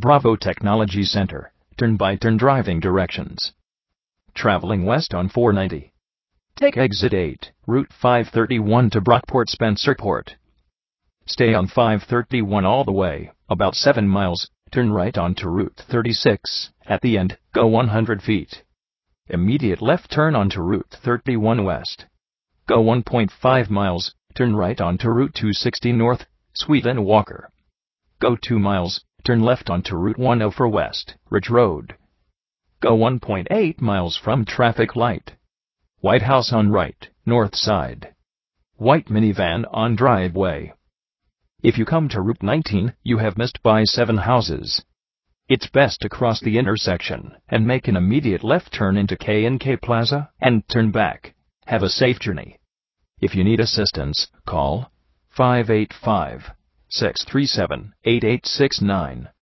Bravo Technology Center, turn-by-turn driving directions. Traveling west on 490. Take exit 8, Route 531 to Brockport Spencerport. Stay on 531 all the way, about 7 miles, turn right onto Route 36, at the end, go 100 feet. Immediate left turn onto Route 31 west. Go 1.5 miles, turn right onto Route 260 north, Sweden Walker. Go 2 miles, turn left onto Route 104 west, Ridge Road. Go 1.8 miles from traffic light. White house on right, north side. White minivan on driveway. If you come to Route 19, you have missed by 7 houses. It's best to cross the intersection and make an immediate left turn into K&K Plaza and turn back. Have a safe journey. If you need assistance, call 585-637-8869.